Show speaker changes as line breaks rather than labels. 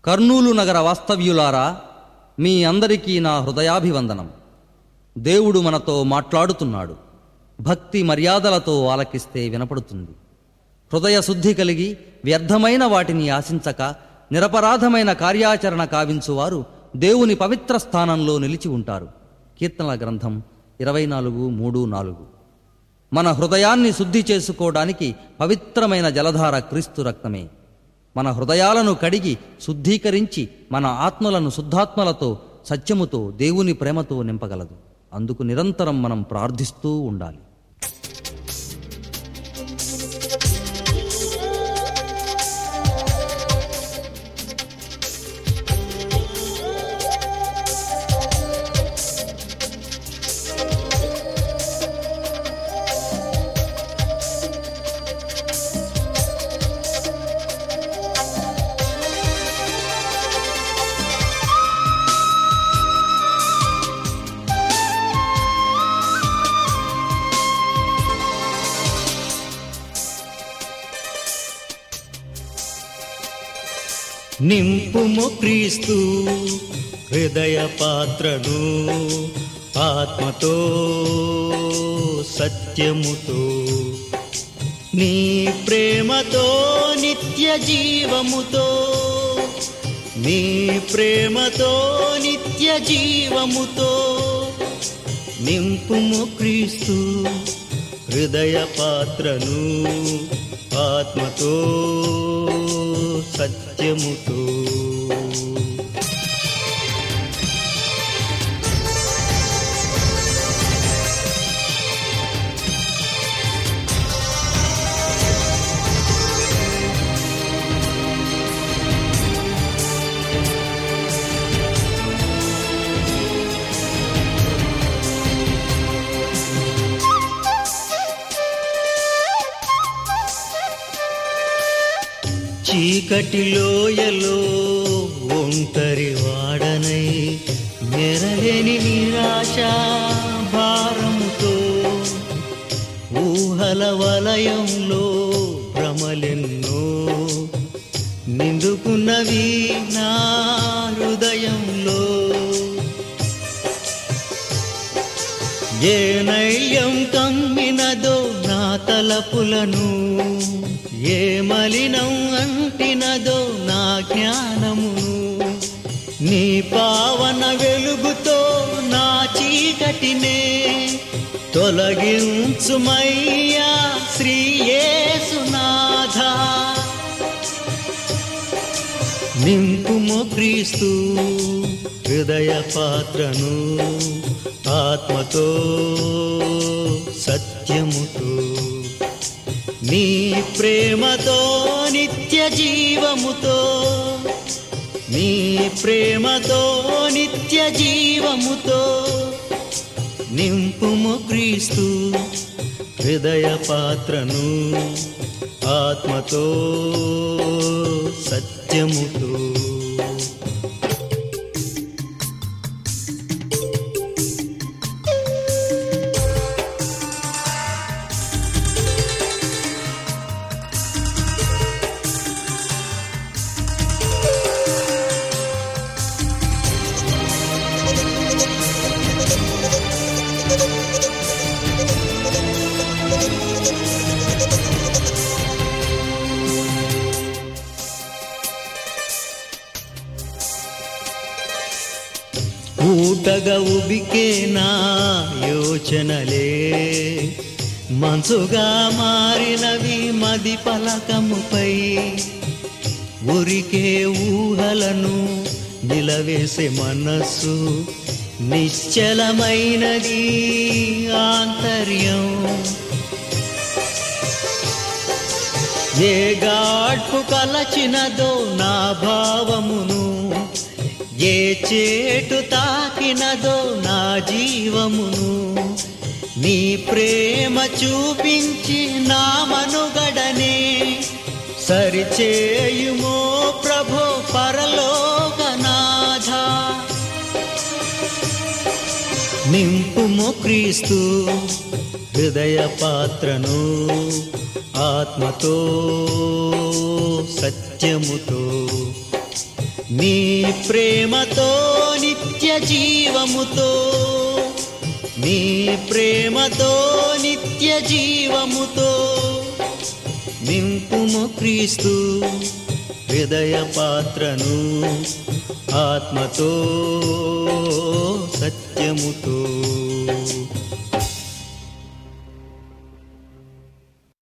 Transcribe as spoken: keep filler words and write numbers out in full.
కర్నూలు నగర వాస్తవ్యులారా, మీ అందరికీ నా హృదయాభివందనం. దేవుడు మనతో మాట్లాడుతున్నాడు. భక్తి మర్యాదలతో ఆలకిస్తే వినపడుతుంది. హృదయ శుద్ధి కలిగి వ్యర్థమైన వాటిని ఆశించక నిరపరాధమైన కార్యాచరణ కావించువారు దేవుని పవిత్ర స్థానంలో నిలిచి ఉంటారు. కీర్తనల గ్రంథం ఇరవై నాలుగు మూడు నాలుగు. మన హృదయాన్ని శుద్ధి చేసుకోవడానికి పవిత్రమైన జలధార క్రీస్తు రక్తమే. మన హృదయాలను కడిగి శుద్ధీకరించి మన ఆత్మలను శుద్ధాత్మలతో, సత్యముతో, దేవుని ప్రేమతో నింపగలదు. అందుకు నిరంతరం మనం ప్రార్థిస్తూ ఉండాలి.
నింపుము క్రీస్తు హృదయ పాత్రను ఆత్మతో సత్యముతో, నీ ప్రేమతో నిత్య జీవముతో, నీ ప్రేమతో నిత్య జీవముతో. నింపుము క్రీస్తు హృదయ పాత్రను ఆత్మతో సత్యముతో. చీకటి లోయలో ఒంటరి వాడనై మెరలేని నిరాశ భారముతో, ఊహల వలయంలో భ్రమలెన్నో నిండుకున్నవి నా హృదయంలో. ఏ నైల్యం కమ్మినదో నా తలపులను, ఏ మలినం అంటినదో నా జ్ఞానమును, నీ పావన వెలుగుతో నా చీకటినే తొలగించుమయ్యా శ్రీ యేసునాథ. నింపుము క్రీస్తు హృదయ పాత్రను ఆత్మతో సత్యముతో, నీ ప్రేమతో నిత్య జీవముతో, నీ ప్రేమతో నిత్య జీవముతో. నింపుము క్రీస్తు హృదయ పాత్రను ఆత్మతో సత్యముతో. ఊటగా ఉబికే నా యోచనలే, మంచుగా మారినవి మది పలకముపై, ఉరికే ఊహలను నిలవేసే మనస్సు నిశ్చలమైనది ఆంతర్యం. ఏ గాడ్పు కలచినదో నా భావమును, ఏ చేటు తాకినదో నా జీవమును, నీ ప్రేమ చూపించి నా మనుగడనే సరిచేయుమో ప్రభో పరలోకనాథ. నింపుము క్రీస్తు హృదయ పాత్రను ఆత్మతో సత్యముతో, నీ ప్రేమతో నిత్య జీవముతో, నీ ప్రేమతో నిత్య జీవముతో నింపుము క్రీస్తు హృదయ పాత్రను, ఆత్మతో సత్యముతో.